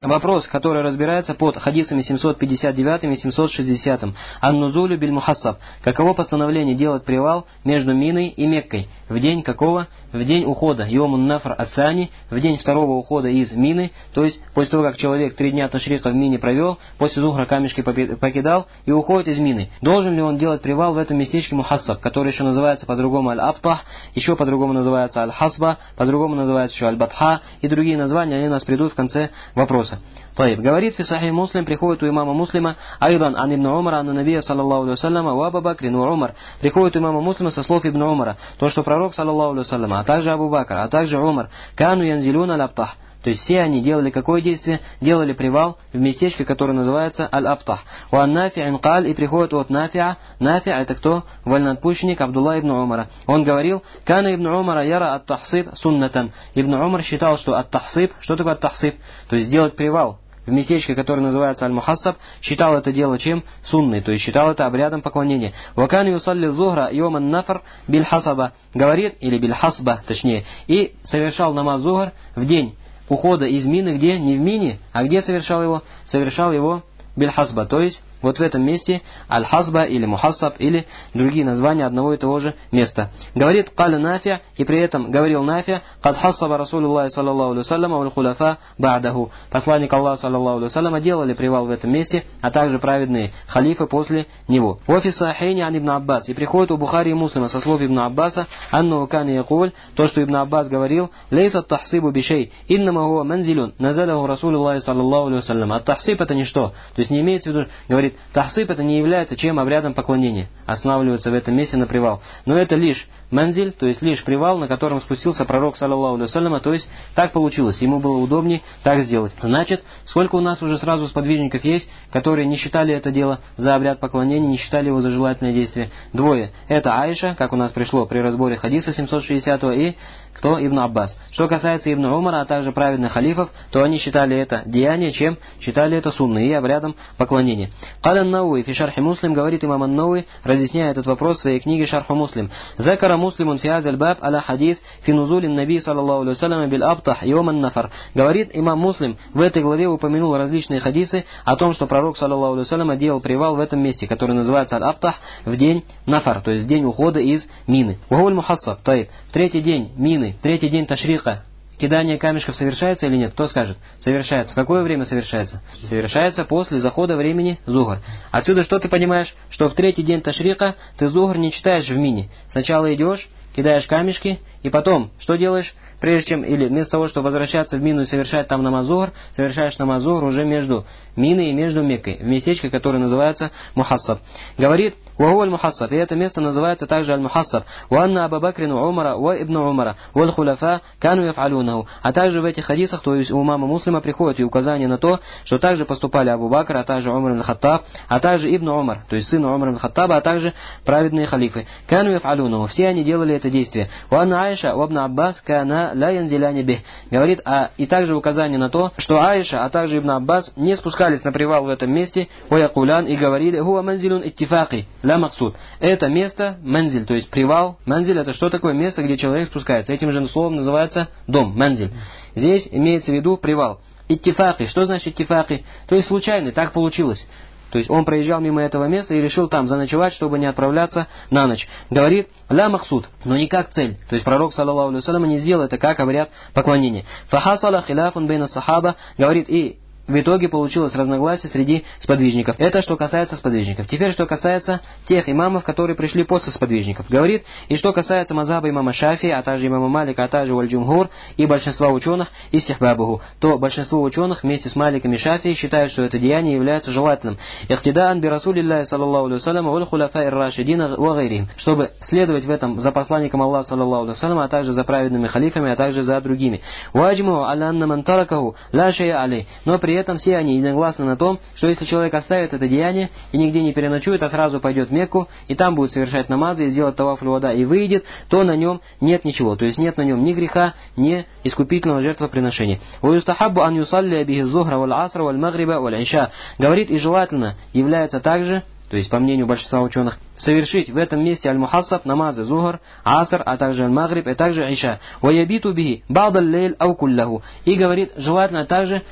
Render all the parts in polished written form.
вопрос, который разбирается под хадисами 759 и 760. Ан-нузулю биль-мухассаб. Каково постановление делать привал между Миной и Меккой? В день какого? В день ухода. Йомун нафр ат-сани. В день второго ухода из Мины. То есть, после того, как человек 3 дня ташрика в Мине провел, после зухра камешки покидал и уходит из Мины. Должен ли он делать привал в этом местечке мухассаб, который еще называется по-другому аль-аптах, еще по-другому называется аль-хасба, по-другому называется еще аль-батха, и другие названия, они у нас придут в конце вопроса. Таиб. Говорит в Сахих Муслим, приходит у имама Муслима, айдан ан ибн Умара, анна набия саллаллаху алейхи вассаляма, ва Абу Бакрин ва Умар. Приходит у имама Муслима со слов ибн Умара, то, что пророк, саллаллаху алейхи вассаляма, а также Абу Бакр, а также Умар, кану янзилюна аль-аптах. То есть все они делали какое действие? Делали привал в местечке, которое называется Аль-Аптах. У Ан-Нафи Инкаль, и приходит от Нафиа. Нафи это кто? Вольноотпущенник Абдулла ибн Умара. Он говорил, Кана ибн Умара яра ат-тахсиб суннатан. Ибн Умар считал, что ат-тахсиб, что такое ат-тахсиб? То есть делать привал в местечке, которое называется Аль-Мухассаб, считал это дело чем? Сунной, то есть считал это обрядом поклонения. Вакан юсалли зухра йоман нафр биль-хасаба. Говорит, или биль-хасба, точнее, и совершал намаз зухр в день ухода из Мины, где? Не в Мине, а где совершал его? Совершал его биль-хасба, то есть вот в этом месте аль-хасба или мухассаб или другие названия одного и того же места. Говорит каля Нафи, и при этом говорил Нафи, кад хассаба Расулуллахи саллаллаху алейхи вассалям валь хуляфа ба'даху. Посланник Аллаха саллаллаху алейхи вассалям делали привал в этом месте, а также праведные халифы после него. Вофи сахейни ан ибн Аббас, и приходит у Бухари и Муслима со слов ибн Аббаса, анну кан якуль, то, что ибн Аббас говорил, лейса тахсибу бишей, иннама хуа манзилюн, назаляху Расулуллахи саллаллаху алейхи вассалям. А тахсиб это ничто, то есть не имеется в виду, говорит, тахсиб это не является чем обрядом поклонения, останавливается в этом месте на привал. Но это лишь манзиль, то есть лишь привал, на котором спустился пророк, саллаллаху алейхи вассалям, то есть так получилось, ему было удобнее так сделать. Значит, сколько у нас уже сразу сподвижников есть, которые не считали это дело за обряд поклонения, не считали его за желательное действие? Двое. Это Аиша, как у нас пришло при разборе хадиса 760-го, и кто? Ибн Аббас. Что касается Ибн Умара, а также праведных халифов, то они считали это деяние, чем? Считали это сунной и обрядом поклонения. Каля Науи, фи шархи Муслим, говорит имам Ан-Науи, разъясняя этот вопрос в своей книге Шарху Муслим. Закара Муслимун фи азаль баб аля хадис фи нузулин наби саллаллаху алейхи вассалям биль аптах йоман нафар. Говорит имам Муслим, в этой главе упомянул различные хадисы о том, что пророк, саллаллаху алейхи вассалям, делал привал в этом месте, который называется Аль-Аптах, в день нафар, то есть в день ухода из Мины. Вахуль мухассаб, таиб, в третий день Мины, в третий день ташрика, кидание камешков совершается или нет? Кто скажет? Совершается. В какое время совершается? Совершается после захода времени зухр. Отсюда что ты понимаешь? Что в третий день ташрика ты зухр не читаешь в Мине. Сначала идешь, кидаешь камешки, и потом что делаешь? Прежде чем, или вместо того, чтобы возвращаться в Мину и совершать там намаз зухр, совершаешь намаз зухр уже между Миной и между Меккой, в местечке, которое называется Мухассаб. Говорит, «Вахуаль Мухассаб», и это место называется также Аль-Мухассаб. «Уанна Абу Бакрин Умара, ва Ибн Умара, валь хуляфа, кану яф'алюнаху». А также в этих хадисах, то есть у имама Муслима, приходит и указание на то, что также поступали Абу Бакр, а также Умар ибн Хаттаб, а также Ибн Умар, то есть сын Умар ибн Хаттаба, а также праведные халифы. «Кану яф'алюнаху». Все они делали это действие. «Уанна Аиша, ва Ибн Аббас, кана ла янзиляни бих». Говорит, и также указание на то, что Аиша, а также Ибн Аббас не спускались на привал в этом месте, «Ваякулян», и говорили, «Хуа манзилюн иттифаки, ла максуд». Это место, манзиль, то есть привал. Манзиль это что такое? Место, где человек спускается. Этим же словом называется дом, манзиль. Здесь имеется в виду привал. Иттифаки, что значит иттифаки? То есть случайный, так получилось. То есть он проезжал мимо этого места и решил там заночевать, чтобы не отправляться на ночь. Говорит, ля махсуд, но не как цель. То есть пророк, саллаллаху алейхи вассалям, не сделал это как обряд поклонения. Фахасала хиляфун бейна сахаба, говорит, и в итоге получилось разногласие среди сподвижников. Это что касается сподвижников. Теперь что касается тех имамов, которые пришли после сподвижников. Говорит, и что касается мазхаба имама Шафии, а также имама Малика, а также валь-джумхур и большинства ученых истихбабуху, то большинство ученых вместе с Маликом и Шафией считают, что это деяние является желательным. Ихтидаан би Расулиллахи саллаллаху алейхи вассалям валь хуляфа ир-рашидин ва гайрихим, чтобы следовать в этом за посланником Аллаха саллаллаху алейхи вассалям, а также за праведными халифами, а также за другими. Ваджму аля анна ман таракаху ла шай'a алей. Но при этом все они единогласны на том, что если человек оставит это деяние и нигде не переночует, а сразу пойдет в Мекку, и там будет совершать намазы и сделать таваф аль-вада и выйдет, то на нем нет ничего. То есть нет на нем ни греха, ни искупительного жертвоприношения. «Уюстахаббу ан юсалли бихи зухра валь асра валь магриба валь иша». Говорит, и желательно является также, то есть по мнению большинства ученых, совершить в этом месте аль-мухассаб, намазы зухр, аср, а также аль-магриб, и также иша. «Ваябиту бихи ба'даль лейль ау куллаху». И говорит, желательно также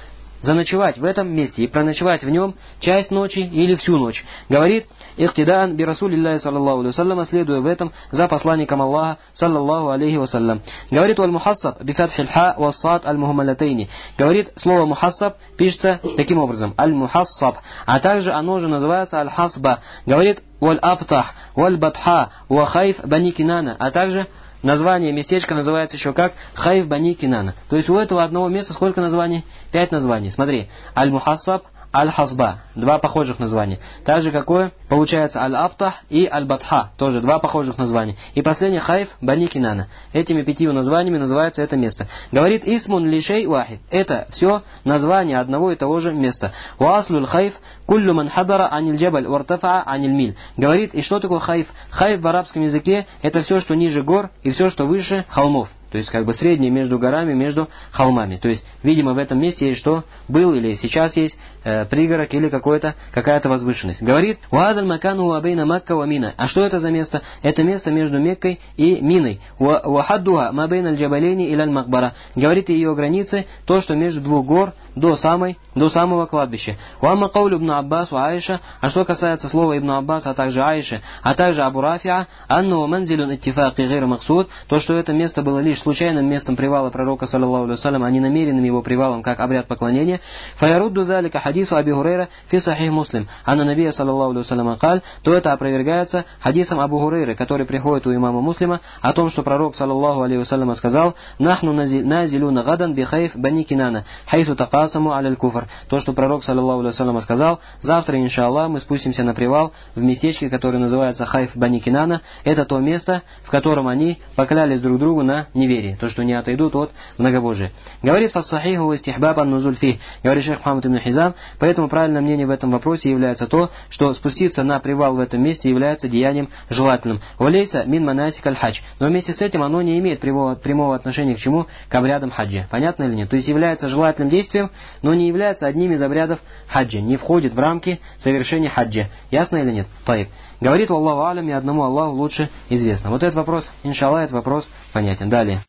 заночевать в этом месте и проночевать в нем часть ночи или всю ночь. Говорит, ихтидаан би Расулиллахи саллаллаху алейхи вассалям, следуя в этом за посланником Аллаха саллаллаху алейхи вассалям. Говорит, валь мухассаб би фатхиль ха ва сад аль мухаммалатайни. Говорит, слово мухассаб пишется таким образом, аль мухассаб, а также оно же называется аль хасба. Говорит, валь аптах, валь батха, ва хайф бани Кинана, а также название местечка называется еще как Хайф бани Кинана. То есть у этого одного места сколько названий? 5 названий. Смотри, аль-Мухассаб, аль-Хасба, 2 похожих названия. Также какое? Получается аль-Аптах и аль-Батха, тоже 2 похожих названия. И последнее Хайф бани Кинана. Этими 5 названиями называется это место. Говорит, исмун лишей вахид. Это все название одного и того же места. Уаслуль хайф куллю ман хадара аниль джабаль вартафа аниль миль. Говорит, и что такое хайф? Хайф в арабском языке это все, что ниже гор и все, что выше холмов. То есть, как бы среднее между горами, между холмами. То есть, видимо, в этом месте есть что? Был или сейчас есть пригорок или какая-то возвышенность. Говорит, «Уадаль макану уабейна Макка ва Мина». А что это за место? Это место между Меккой и Миной. «Вахаддуха мабейна аль-джабалейни иля аль-Макбара». Говорит, ее границы, то, что между 2 гор до самого кладбища. «Уамма каулю ибн Аббас ва Аиша». А что касается слова ибн Аббас, а также Аиши, а также Абу Рафиа, «Анну манзилюн иттифаки гайр максуд». То, что это место было лишь случайным местом привала пророка, саллаллаху алейхи вассалям, а не намеренным его привалом, как обряд поклонения. «Фаярудду залика хадису Аби Хурейра фи сахих Муслим». Анна набия, саллаллаху алейхи вассалям, каль, то это опровергается хадисом Абу Хурейры, который приходит у имама Муслима, о том, что пророк, саллаллаху алейхи вассалям, сказал, «Нахну назилюна гадан би хайф бани Кинана, хайсу такасаму аляль куфр». То, что пророк, саллаллаху алейхи вассалям, сказал, завтра, иншаллах, мы спустимся на привал в местечке, которое называется хайф бани Кинана. Это то место, в котором они поклялись друг другу на неверие, то, что не отойдут от многобожия. Говорит фассахиху истихбаб ан-нузуль фих. Говорит шейх Мухаммад ибн Хизам, поэтому правильное мнение в этом вопросе является то, что спуститься на привал в этом месте является деянием желательным. Валейса мин манасик аль-хадж. Но вместе с этим оно не имеет прямого отношения к чему? К обрядам хаджа. Понятно или нет? То есть является желательным действием, но не является одним из обрядов хаджа. Не входит в рамки совершения хаджа. Ясно или нет? Таиб. Говорит, Аллаху алям, и одному Аллаху лучше известно. Вот этот вопрос, иншаллах, этот вопрос понятен. Далее.